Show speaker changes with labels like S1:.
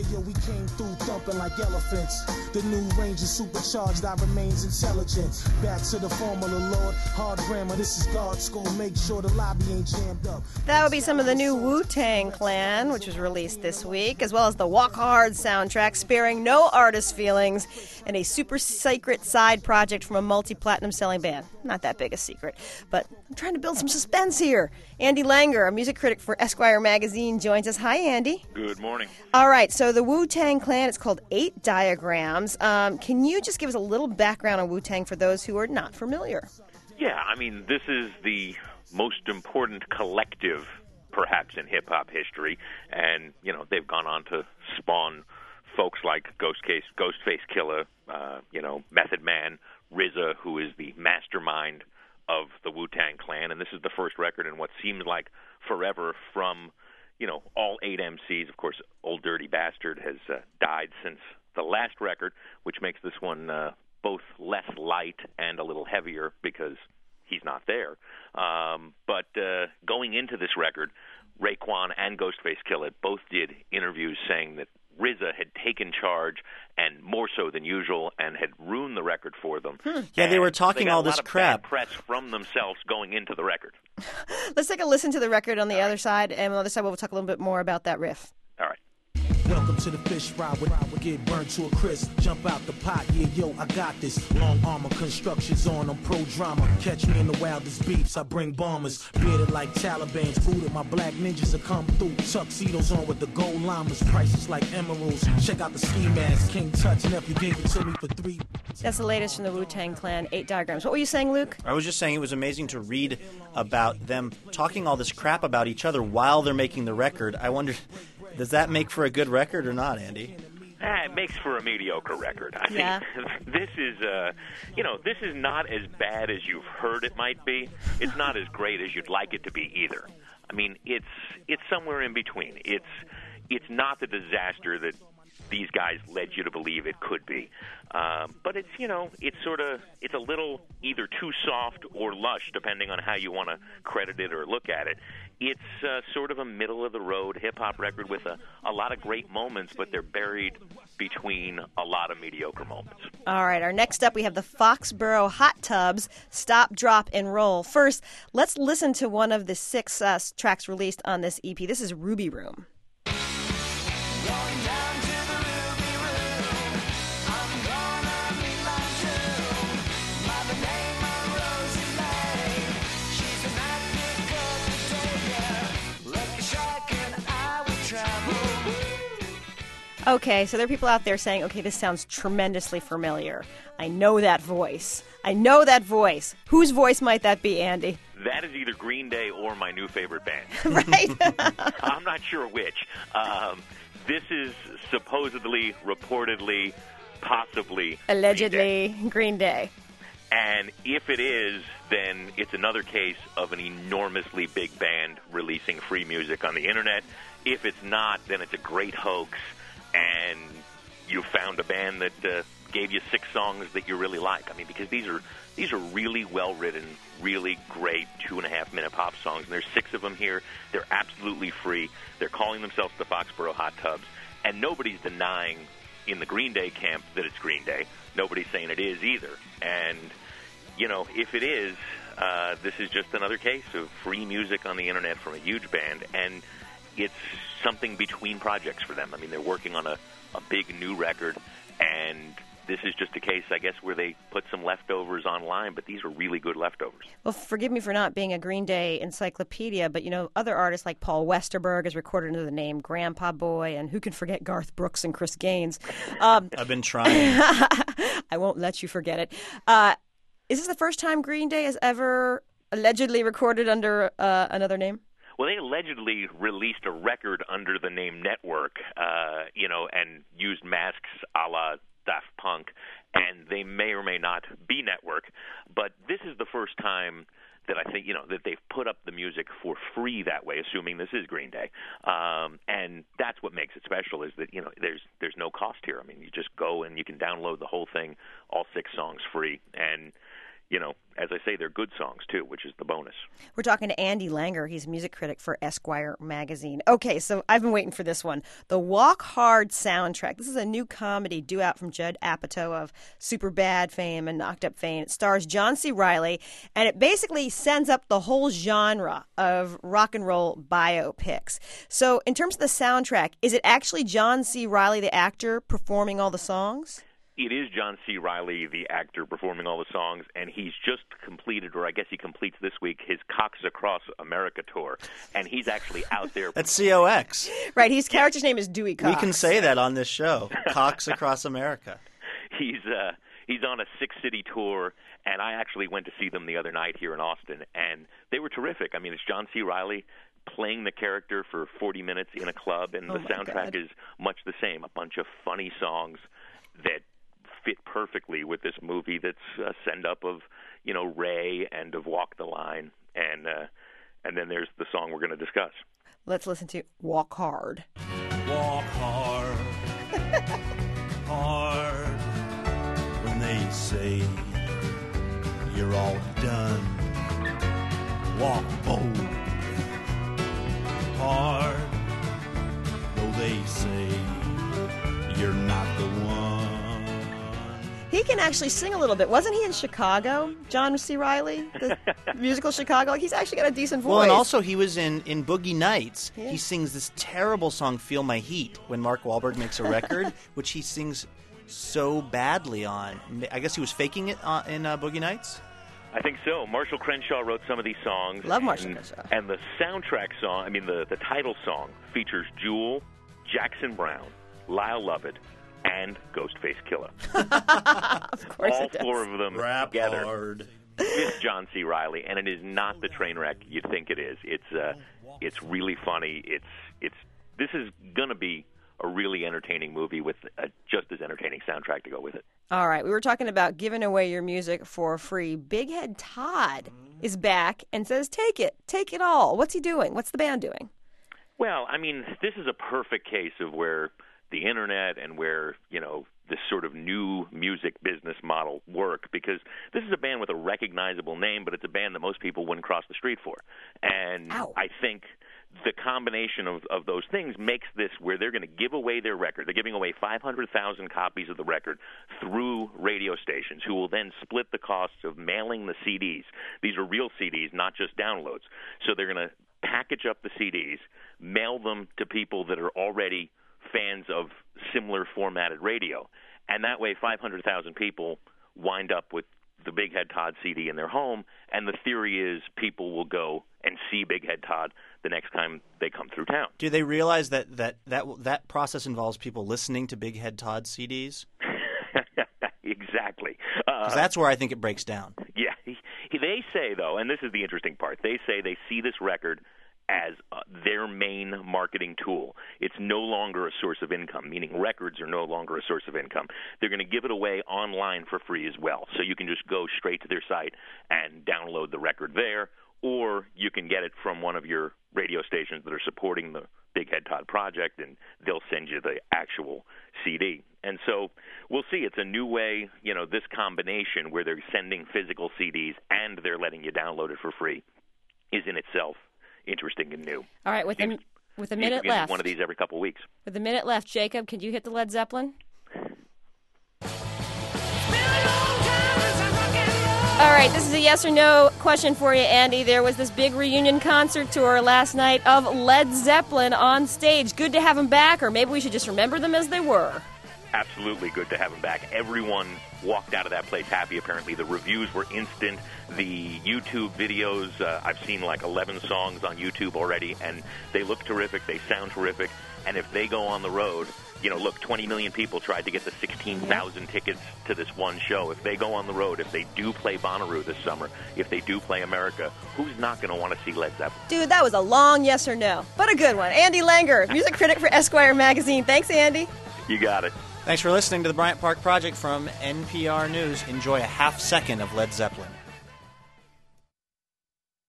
S1: yo, we came through thumping like elephants. The new range is supercharged, I remains intelligent. Back to the formula, Lord. Hard grammar, this is God's school. Make sure the lobby ain't jammed up.
S2: That would be some of the new Wu-Tang Clan, which was released this week, as well as the Walk Hard soundtrack, sparing no artist feelings, and a super secret side project from a multi-platinum selling band. Not that big a secret, but I'm trying to build some suspense here. Andy Langer, a music critic for Esquire magazine, joins us. Hi, Andy.
S3: Good morning.
S2: All right, so the Wu-Tang Clan, it's called 8 Diagrams. Can you just give us a little background on Wu-Tang for those who are not familiar?
S3: Yeah, I mean, this is the most important collective, perhaps, in hip-hop history. And, you know, they've gone on to spawn folks like Ghostface Killah, Method Man, RZA, who is the mastermind of the Wu-Tang Clan. And this is the first record in what seems like forever from, you know, all 8 MCs. Of course, Old Dirty Bastard has died since the last record, which makes this one both less light and a little heavier because he's not there. But going into this record, Raekwon and Ghostface Killah both did interviews saying that RZA had taken charge, and more so than usual, and had ruined the record for them.
S4: Yeah, they were talking all this crap.
S3: Bad press from themselves going into the record.
S2: Let's take a listen to the record on the other side, and on the other side we'll talk a little bit more about that riff.
S3: All right.
S1: Welcome to the fish fry where I would get burned to a crisp. Jump out the pot, yeah, yo, I got this. Long armor constructions on, I'm pro-drama. Catch me in the wildest beats, I bring bombers. Bearded like Taliban's, booted my black ninjas that come through. Tuxedos on with the gold llamas, prices like emeralds. Check out the ski mask, King Tut, nephew gave it to me for $3.
S2: That's the latest from the Wu-Tang Clan, 8 Diagrams. What were you saying, Luke?
S4: I was just saying it was amazing to read about them talking all this crap about each other while they're making the record. I wondered, does that make for a good record or not, Andy?
S3: It makes for a mediocre record. I think this is, this is not as bad as you've heard it might be. It's not as great as you'd like it to be either. I mean, it's somewhere in between. It's not the disaster that these guys led you to believe it could be. But it's it's a little either too soft or lush, depending on how you want to credit it or look at it. It's sort of a middle-of-the-road hip-hop record with a lot of great moments, but they're buried between a lot of mediocre moments.
S2: All right, our next up, we have the Foxborough Hot Tubs, Stop, Drop, and Roll. First, let's listen to one of the 6 tracks released on this EP. This is Ruby Room. Okay, so there are people out there saying, okay, this sounds tremendously familiar. I know that voice. Whose voice might that be, Andy?
S3: That is either Green Day or my new favorite band.
S2: Right?
S3: I'm not sure which. This is supposedly, reportedly, possibly
S2: allegedly Green Day.
S3: And if it is, then it's another case of an enormously big band releasing free music on the internet. If it's not, then it's a great hoax. And you found a band that gave you 6 songs that you really like. I mean, because these are really well-written, really great 2.5-minute pop songs. And there's 6 of them here. They're absolutely free. They're calling themselves the Foxborough Hot Tubs. And nobody's denying in the Green Day camp that it's Green Day. Nobody's saying it is either. And, you know, if it is, this is just another case of free music on the internet from a huge band. And it's something between projects for them. I mean, they're working on a big new record, and this is just a case, I guess, where they put some leftovers online, but these are really good leftovers.
S2: Well, forgive me for not being a Green Day encyclopedia, but, you know, other artists like Paul Westerberg is recorded under the name Grandpa Boy, and who can forget Garth Brooks and Chris Gaines?
S4: I've been trying.
S2: I won't let you forget it. Is this the first time Green Day has ever allegedly recorded under another name?
S3: Well, they allegedly released a record under the name Network, and used masks a la Daft Punk, and they may or may not be Network. But this is the first time that I think, that they've put up the music for free that way, assuming this is Green Day. And that's what makes it special is that, there's no cost here. I mean, you just go and you can download the whole thing, all 6 songs free. And, as I say, they're good songs, too, which is the bonus.
S2: We're talking to Andy Langer. He's a music critic for Esquire magazine. Okay, so I've been waiting for this one. The Walk Hard soundtrack. This is a new comedy due out from Judd Apatow of Superbad fame and Knocked Up fame. It stars John C. Reilly, and it basically sends up the whole genre of rock and roll biopics. So in terms of the soundtrack, is it actually John C. Reilly, the actor, performing all the songs?
S3: It is John C. Reilly, the actor, performing all the songs, and he's just completed, or I guess he completes this week, his Cox Across America tour, and he's actually out there.
S4: That's COX.
S2: Right, his character's name is Dewey Cox.
S4: We can say that on this show, Cox Across America.
S3: He's on a 6-city tour, and I actually went to see them the other night here in Austin, and they were terrific. I mean, it's John C. Reilly playing the character for 40 minutes in a club, and the soundtrack is much the same, a bunch of funny songs that fit perfectly with this movie that's a send-up of, Ray and of Walk the Line. And then there's the song we're going to discuss.
S2: Let's listen to Walk Hard.
S5: Walk hard, hard, when they say you're all done. Walk bold, hard, though they say you're not the one.
S2: He can actually sing a little bit. Wasn't he in Chicago, John C. Reilly, the musical Chicago? He's actually got a decent voice.
S4: Well, and also he was in Boogie Nights.
S2: Yeah.
S4: He sings this terrible song, Feel My Heat, when Mark Wahlberg makes a record, which he sings so badly on. I guess he was faking it in Boogie Nights?
S3: I think so. Marshall Crenshaw wrote some of these songs.
S2: Love Marshall Crenshaw.
S3: And the soundtrack song, the title song, features Jewel, Jackson Brown, Lyle Lovett, and Ghostface Killah.
S2: Of course
S3: All
S2: it does.
S3: Four of them
S5: Rap
S3: together.
S5: hard.
S3: It's John C. Reilly, and it is not the train wreck you think it is. It's really funny. This is going to be a really entertaining movie with a just as entertaining soundtrack to go with it.
S2: All right, we were talking about giving away your music for free. Big Head Todd is back and says, take it all. What's he doing? What's the band doing?
S3: Well, this is a perfect case of where the internet and where, this sort of new music business model work, because this is a band with a recognizable name, but it's a band that most people wouldn't cross the street for. And I think the combination of those things makes this where they're going to give away their record. They're giving away 500,000 copies of the record through radio stations, who will then split the costs of mailing the CDs. These are real CDs, not just downloads. So they're going to package up the CDs, mail them to people that are already fans of similar formatted radio, and that way 500,000 people wind up with the Big Head Todd CD in their home, and the theory is people will go and see Big Head Todd the next time they come through town.
S4: Do they realize that process involves people listening to Big Head Todd CDs?
S3: Exactly.
S4: 'Cause that's where I think it breaks down.
S3: Yeah. They say, though, and this is the interesting part, they say they see this record as their main marketing tool. It's no longer a source of income, meaning records are no longer a source of income. They're going to give it away online for free as well. So you can just go straight to their site and download the record there, or you can get it from one of your radio stations that are supporting the Big Head Todd project, and they'll send you the actual CD. And so we'll see. It's a new way, this combination where they're sending physical CDs and they're letting you download it for free is in itself interesting and new.
S2: All right, with a minute left.
S3: One of these every couple of weeks.
S2: With a minute left, Jacob, can you hit the Led Zeppelin? All right, this is a yes or no question for you, Andy. There was this big reunion concert tour last night of Led Zeppelin on stage. Good to have them back, or maybe we should just remember them as they were.
S3: Absolutely good to have them back. Everyone walked out of that place happy, apparently. The reviews were instant. The YouTube videos, I've seen like 11 songs on YouTube already, and they look terrific. They sound terrific. And if they go on the road, look, 20 million people tried to get the 16,000 tickets to this one show. If they go on the road, if they do play Bonnaroo this summer, if they do play America, who's not going to want to see Led Zeppelin?
S2: Dude, that was a long yes or no, but a good one. Andy Langer, music critic for Esquire magazine. Thanks, Andy.
S3: You got it.
S4: Thanks for listening to the Bryant Park Project from NPR News. Enjoy a half second of Led Zeppelin.